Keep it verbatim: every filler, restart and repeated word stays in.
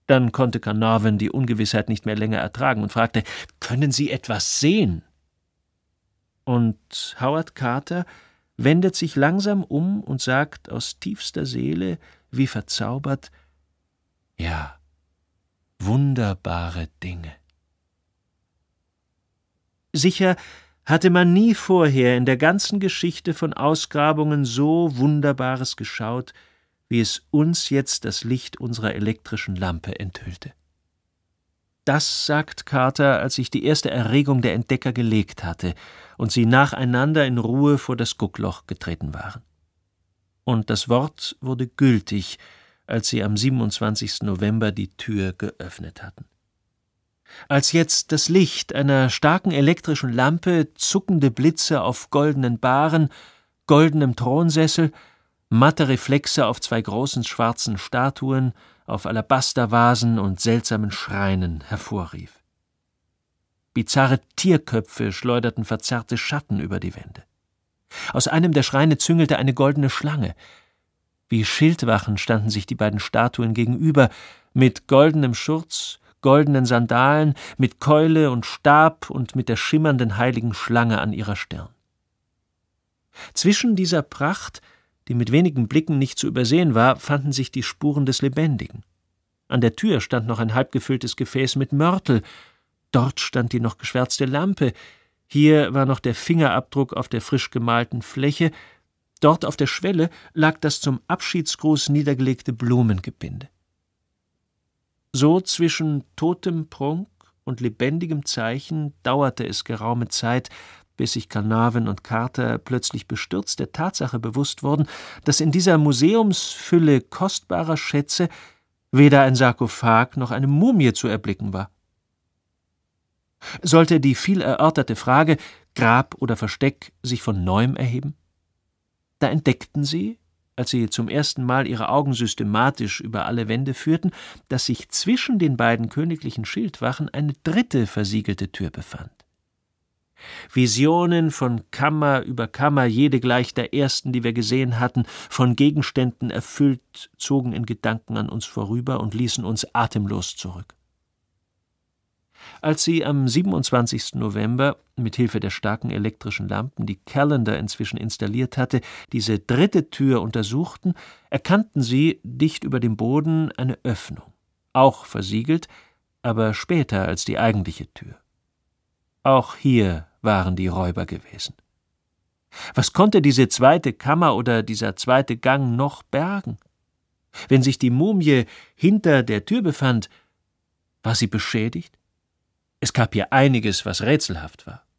Dann konnte Carnarvon die Ungewissheit nicht mehr länger ertragen und fragte: »Können Sie etwas sehen?« Und Howard Carter wendet sich langsam um und sagt aus tiefster Seele, wie verzaubert: »Ja, wunderbare Dinge.« Sicher hatte man nie vorher in der ganzen Geschichte von Ausgrabungen so Wunderbares geschaut, wie es uns jetzt das Licht unserer elektrischen Lampe enthüllte. Das sagt Carter, als sich die erste Erregung der Entdecker gelegt hatte und sie nacheinander in Ruhe vor das Guckloch getreten waren. Und das Wort wurde gültig, als sie am siebenundzwanzigsten November die Tür geöffnet hatten. Als jetzt das Licht einer starken elektrischen Lampe, zuckende Blitze auf goldenen Bahren, goldenem Thronsessel, matte Reflexe auf zwei großen schwarzen Statuen, auf Alabastervasen und seltsamen Schreinen hervorrief. Bizarre Tierköpfe schleuderten verzerrte Schatten über die Wände. Aus einem der Schreine züngelte eine goldene Schlange. Wie Schildwachen standen sich die beiden Statuen gegenüber, mit goldenem Schurz, goldenen Sandalen, mit Keule und Stab und mit der schimmernden heiligen Schlange an ihrer Stirn. Zwischen dieser Pracht, die mit wenigen Blicken nicht zu übersehen war, fanden sich die Spuren des Lebendigen. An der Tür stand noch ein halbgefülltes Gefäß mit Mörtel, dort stand die noch geschwärzte Lampe, hier war noch der Fingerabdruck auf der frisch gemalten Fläche, dort auf der Schwelle lag das zum Abschiedsgruß niedergelegte Blumengebinde. So zwischen totem Prunk und lebendigem Zeichen dauerte es geraume Zeit, bis sich Carnarvon und Carter plötzlich bestürzt der Tatsache bewusst wurden, dass in dieser Museumsfülle kostbarer Schätze weder ein Sarkophag noch eine Mumie zu erblicken war. Sollte die viel erörterte Frage Grab oder Versteck sich von neuem erheben? Da entdeckten sie, als sie zum ersten Mal ihre Augen systematisch über alle Wände führten, dass sich zwischen den beiden königlichen Schildwachen eine dritte versiegelte Tür befand. Visionen von Kammer über Kammer, jede gleich der ersten, die wir gesehen hatten, von Gegenständen erfüllt, zogen in Gedanken an uns vorüber und ließen uns atemlos zurück. Als sie am siebenundzwanzigsten November mit Hilfe der starken elektrischen Lampen, die Callendar inzwischen installiert hatte, diese dritte Tür untersuchten, erkannten sie dicht über dem Boden eine Öffnung, auch versiegelt, aber später als die eigentliche Tür. Auch hier waren die Räuber gewesen. Was konnte diese zweite Kammer oder dieser zweite Gang noch bergen? Wenn sich die Mumie hinter der Tür befand, war sie beschädigt? Es gab hier einiges, was rätselhaft war.